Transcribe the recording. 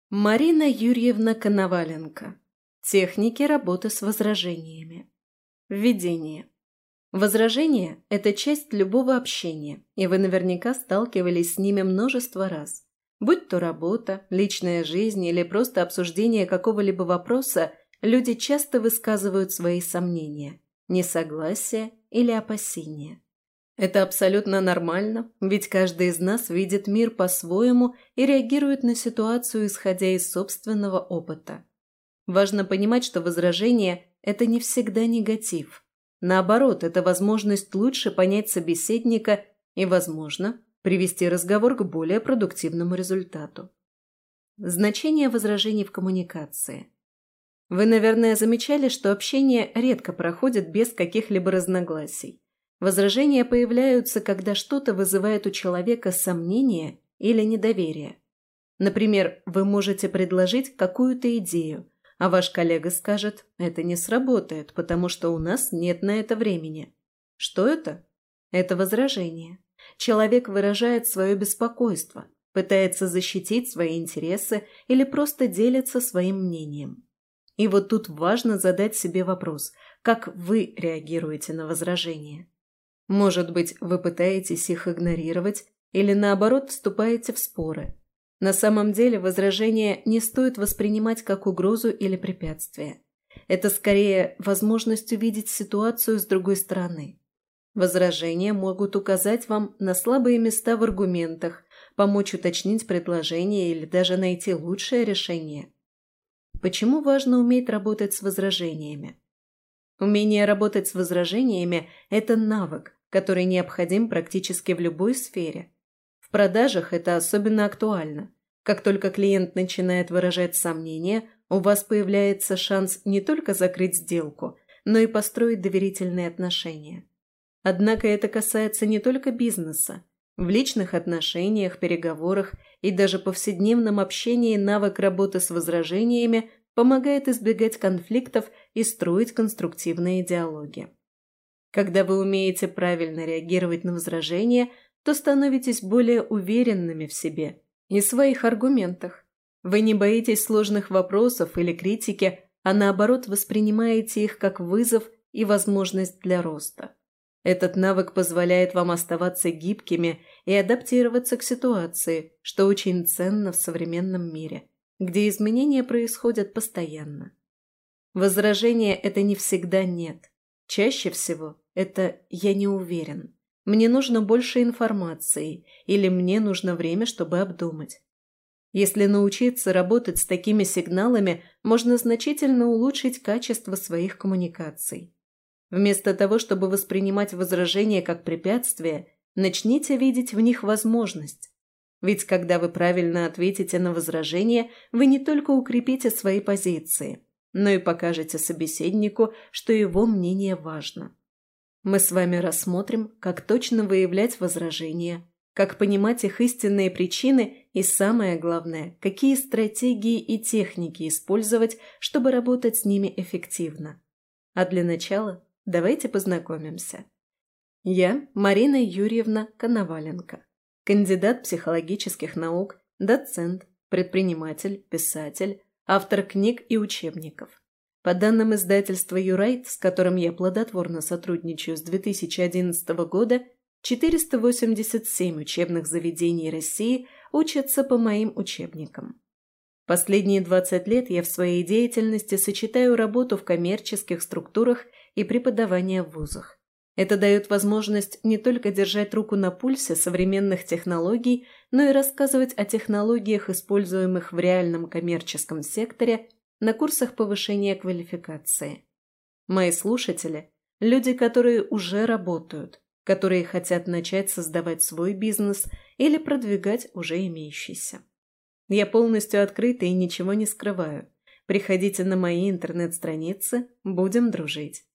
Марина Юрьевна Коноваленко. Техники работы с возражениями. Введение. Возражения – это часть любого общения, и вы наверняка сталкивались с ними множество раз. Будь то работа, личная жизнь или просто обсуждение какого-либо вопроса, люди часто высказывают свои сомнения, несогласия или опасения. Это абсолютно нормально, ведь каждый из нас видит мир по-своему и реагирует на ситуацию, исходя из собственного опыта. Важно понимать, что возражение – это не всегда негатив. Наоборот, это возможность лучше понять собеседника и, возможно, привести разговор к более продуктивному результату. Значение возражений в коммуникации. Вы, наверное, замечали, что общение редко проходит без каких-либо разногласий. Возражения появляются, когда что-то вызывает у человека сомнение или недоверие. Например, вы можете предложить какую-то идею, а ваш коллега скажет: «Это не сработает, потому что у нас нет на это времени». Что это? Это возражение. Человек выражает свое беспокойство, пытается защитить свои интересы или просто делится своим мнением. И вот тут важно задать себе вопрос: как вы реагируете на возражения? Может быть, вы пытаетесь их игнорировать или, наоборот, вступаете в споры. На самом деле возражения не стоит воспринимать как угрозу или препятствие. Это скорее возможность увидеть ситуацию с другой стороны. Возражения могут указать вам на слабые места в аргументах, помочь уточнить предложение или даже найти лучшее решение. Почему важно уметь работать с возражениями? Умение работать с возражениями – это навык, который необходим практически в любой сфере. В продажах это особенно актуально. Как только клиент начинает выражать сомнения, у вас появляется шанс не только закрыть сделку, но и построить доверительные отношения. Однако это касается не только бизнеса. В личных отношениях, переговорах и даже повседневном общении навык работы с возражениями помогает избегать конфликтов и строить конструктивные диалоги. Когда вы умеете правильно реагировать на возражения, то становитесь более уверенными в себе и своих аргументах. Вы не боитесь сложных вопросов или критики, а наоборот воспринимаете их как вызов и возможность для роста. Этот навык позволяет вам оставаться гибкими и адаптироваться к ситуации, что очень ценно в современном мире, где изменения происходят постоянно. Возражение – это не всегда «нет». Чаще всего это «я не уверен», «мне нужно больше информации» или «мне нужно время, чтобы обдумать». Если научиться работать с такими сигналами, можно значительно улучшить качество своих коммуникаций. Вместо того, чтобы воспринимать возражения как препятствие, начните видеть в них возможность. Ведь когда вы правильно ответите на возражение, вы не только укрепите свои позиции, но и покажете собеседнику, что его мнение важно. Мы с вами рассмотрим, как точно выявлять возражения, как понимать их истинные причины и, самое главное, какие стратегии и техники использовать, чтобы работать с ними эффективно. А для начала давайте познакомимся. Я Марина Юрьевна Коноваленко, кандидат психологических наук, доцент, предприниматель, писатель, автор книг и учебников. По данным издательства «Юрайт», с которым я плодотворно сотрудничаю с 2011 года, 487 учебных заведений России учатся по моим учебникам. Последние 20 лет я в своей деятельности сочетаю работу в коммерческих структурах и преподавание в вузах. Это дает возможность не только держать руку на пульсе современных технологий, но и рассказывать о технологиях, используемых в реальном коммерческом секторе, на курсах повышения квалификации. Мои слушатели – люди, которые уже работают, которые хотят начать создавать свой бизнес или продвигать уже имеющийся. Я полностью открыта и ничего не скрываю. Приходите на мои интернет-страницы, будем дружить.